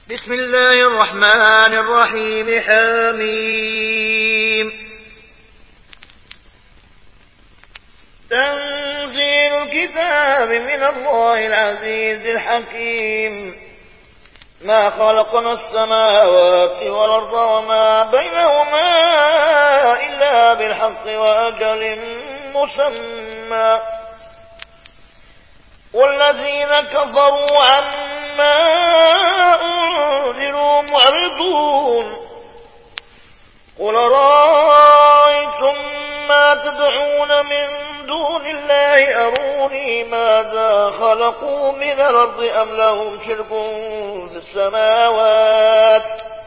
بسم الله الرحمن الرحيم. حميم. تنزيل الكتاب من الله العزيز الحكيم. ما خلقنا السماوات والأرض وما بينهما إلا بالحق وأجل مسمى. والذين كفروا عما أنذروا معرضون. قل رأيتم ما تدعون من دون الله أروني ماذا خلقوا من الأرض أم لهم شرك في السماوات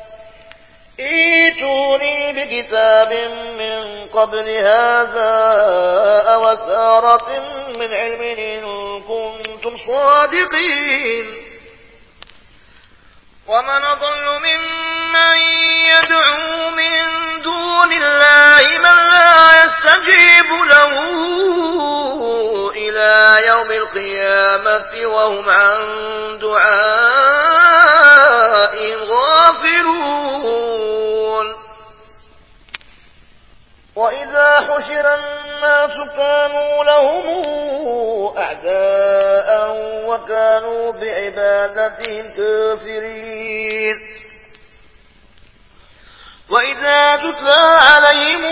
ائتوني بكتاب من قبل هذا أو أثارة من علم إن كنتم صادقين. ومن أضل ممن يدعو من دون الله من لا يستجيب له إلى يوم القيامة وهم عن دعائهم غافلون. وإذا حشر الناس كانوا لهم أعداء وكانوا بعبادتهم كافرين. وإذا تتلى عليهم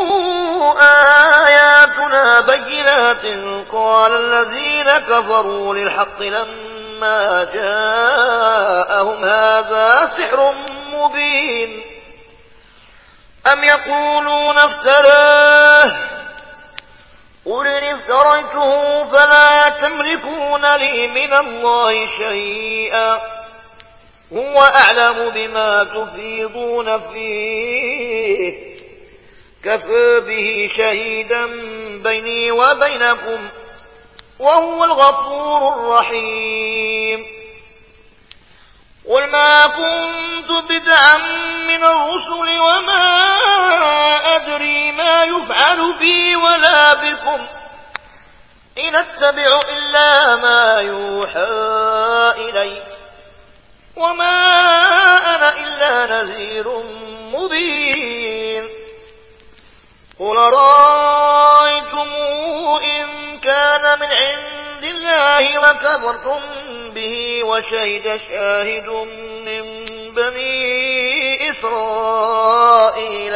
آياتنا بينات قال الذين كفروا للحق لما جاءهم هذا سحر مبين. أم يقولون افتراه قل إن افتريته فلا تملكون لي من الله شيئا هو أعلم بما تفيضون فيه كفى به شهيدا بيني وبينكم وهو الغفور الرحيم. قل ما كنت بدعا من الرسل وما أدري ما يفعل بي ولا بكم إن أتبع إلا ما يوحى إلي وما أنا إلا نذير مبين. قل رأيتم إن كان من عند الله وكفرتم به وشهد شاهد من بني إسرائيل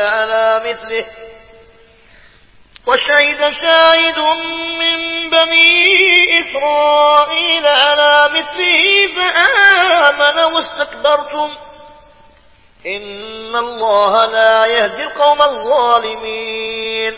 على مثله فآمن واستكبرتم إن الله لا يهدي القوم الظالمين.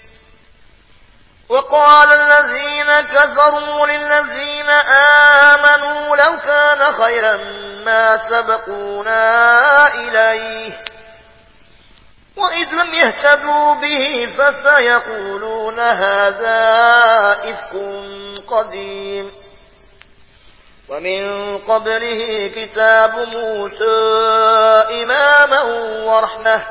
وقال الذين كفروا للذين آمنوا لو كان خيرا ما سبقونا إليه وإذ لم يهتدوا به فسيقولون هذا إفك قديم. ومن قبله كتاب موسى إماما ورحمة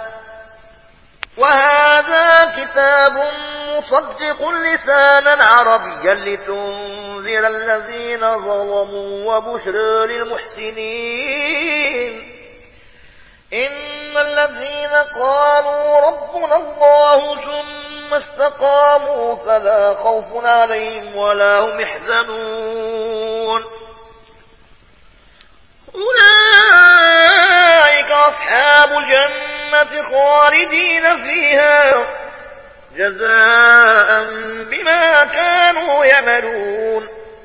وهذا كتاب مصدق لسانا عربيا لتنذر الذين ظلموا وبشرى للمحسنين. إن الذين قالوا ربنا الله ثم استقاموا فلا خوف عليهم ولا هم يحزنون. أولئك أصحاب الجنة خالدين فيها جزاء بما كانوا يعملون.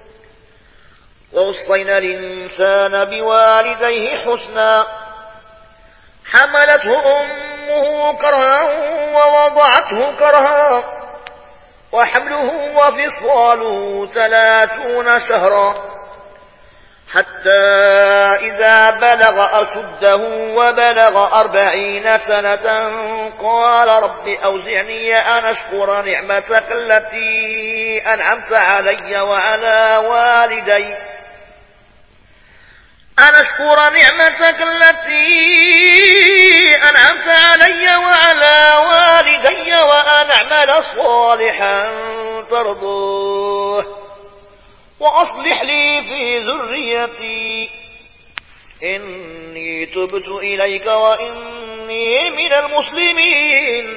ووصينا الإنسان بوالديه حسنا حملته أمه كرها ووضعته كرها وحمله وفصاله 30 شهرا حتى إذا بلغ أشده وبلغ 40 سنة قال رب أوزعني أن أشكر نعمتك التي أنعمت علي وعلى والدي وأن أعمل صالحا ترضوه وأصلح لي في ذريتي إني تبت إليك وإني من المسلمين.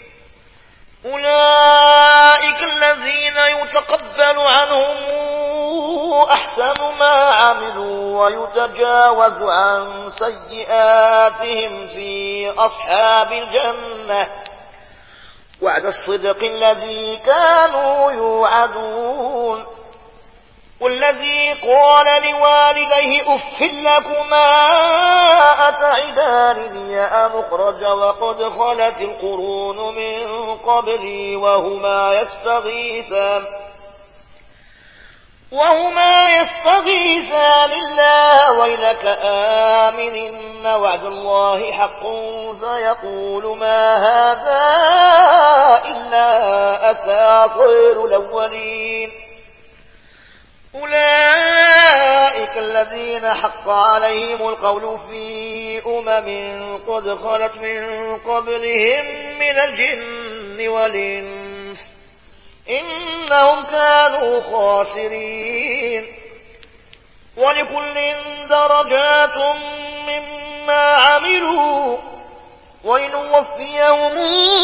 أولئك الذين يتقبل عنهم أحسن ما عملوا ويتجاوز عن سيئاتهم في أصحاب الجنة وعد الصدق الذي كانوا يوعدون. والذي قال لوالديه أف لكما أتعدانني أن أخرج وقد خلت القرون من قبلي وهما يستغيثان الله ويلك آمن إن وعد الله حق فيقول ما هذا إلا أساطير الأولين. أولئك الذين حق عليهم القول في قد خلت من قبلهم من الجن والإنس إنهم كانوا خاسرين. ولكل درجات مما عملوا ولنوفيهم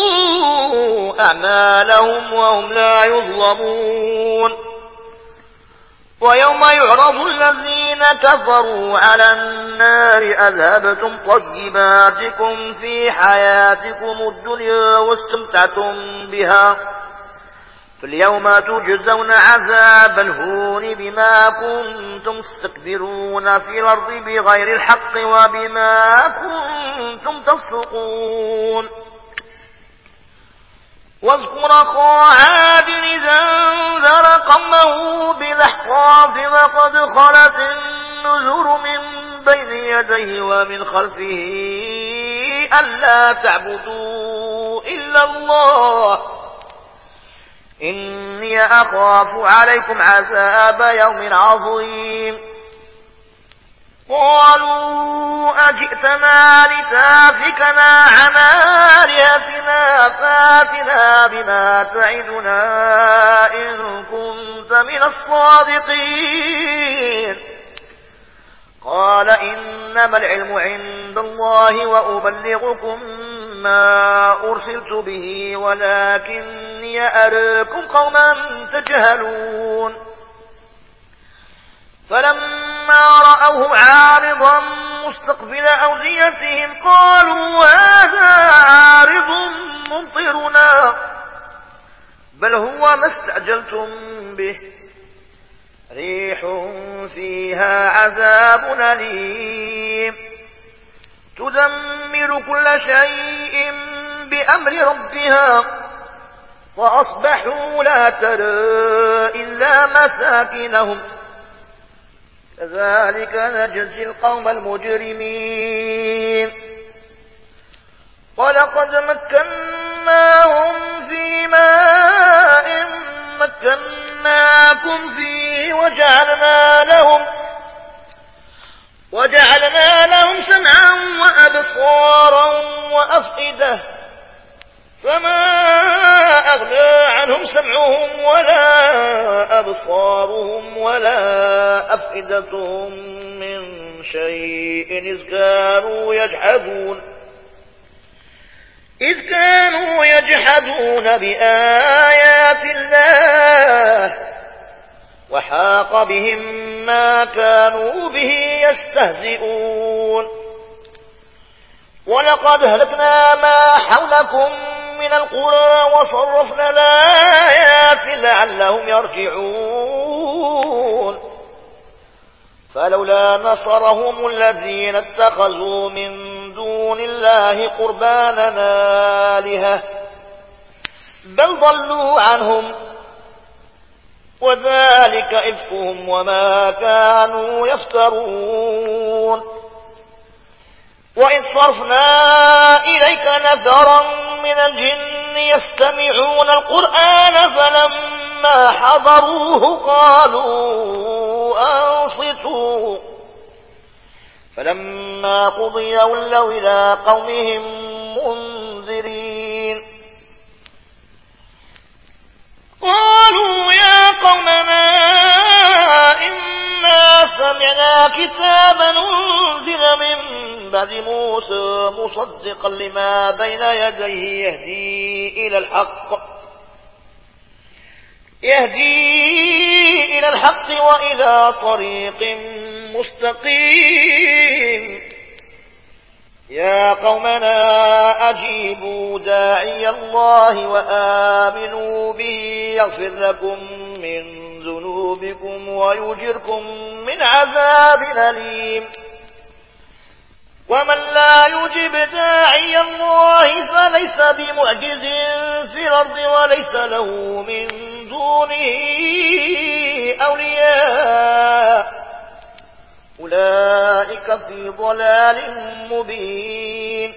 أعمالهم وهم لا يظلمون. ويوم يعرض الذين كفروا على النار أذهبتم طيباتكم في حياتكم الدنيا واستمتعتم بها فاليوم تجزون عذاب الهون بما كنتم تستكبرون في الأرض بغير الحق وبما كنتم تفسقون. واذكر أخا عاد إذا أنذر قومه بالأحقاف وقد خلت النذر من بين يديه ومن خلفه ألا تعبدوا إلا الله إني أخاف عليكم عذاب يوم عظيم. قالوا أجئتنا لتافكنا عن آلهتنا فاتنا بما تعدنا إن كنت من الصادقين. قال إنما العلم عند الله وأبلغكم ما أرسلت به ولكني أراكم قوما تجهلون. فلما رأوه عارضا مستقبل أوديتهم قالوا هذا عارض ممطرنا بل هو ما استعجلتم به ريح فيها عذاب أليم تدمر كل شيء بأمر ربها فأصبحوا لا ترى إلا مساكنهم كذلك نجزي القوم المجرمين. ولقد مكناهم في ماء مكناكم فيه وجعلنا لهم سمعا وأبصارا وأفئدة فما أغنى عنهم سمعهم ولا أبصارهم ولا أفئدتهم من شيء إذ كانوا يجحدون بآيات الله وحاق بهم ما كانوا به يستهزئون. ولقد أهلكنا ما حولكم من القرى وصرفنا الآيات لعلهم يرجعون. فلولا نصرهم الذين اتخذوا من دون الله قربانا آلهة بل ضلوا عنهم وذلك إفكهم وما كانوا يفترون. وإذ صرفنا إليك نفرا من الجن يستمعون القرآن فلما حضروه قالوا أنصتوا فلما قضي ولوا إلى قومهم منذرين. قالوا يا قومنا إنا سمعنا كتابا أنزل من بعد موسى مصدقا لما بين يديه يهدي إلى الحق وإلى طريق مستقيم. يا قومنا أجيبوا داعي الله وآمنوا به يغفر لكم من ذنوبكم ويجركم من عذاب أليم. ومن لا يجب داعي الله فليس بمعجز في الأرض وليس له من دونه أولياء أولئك في ضلال مبين.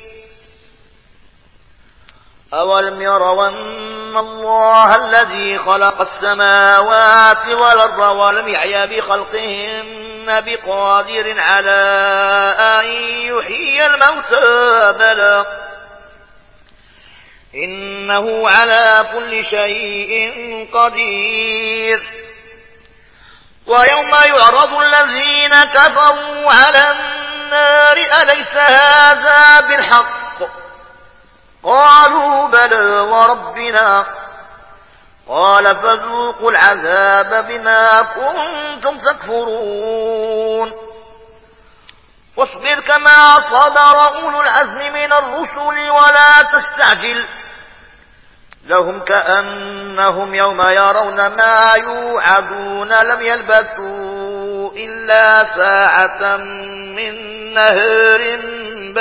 أولم يروا أن الله الذي خلق السماوات والأرض ولم يعي بخلقهن بقادر على أن يحيي الموتى بلى إنه على كل شيء قدير. ويوم يعرض الذين كفروا على النار أليس هذا بالحق قالوا بلى وربنا قال فذوقوا العذاب بما كنتم تكفرون. واصبر كما صبر أولو العزم من الرسل ولا تستعجل لهم كأنهم يوم يرون ما يوعدون لم يلبثوا إلا ساعة من نهار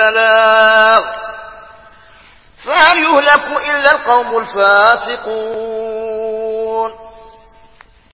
بلاغ فهل يهلك إلا القوم الفاسقون.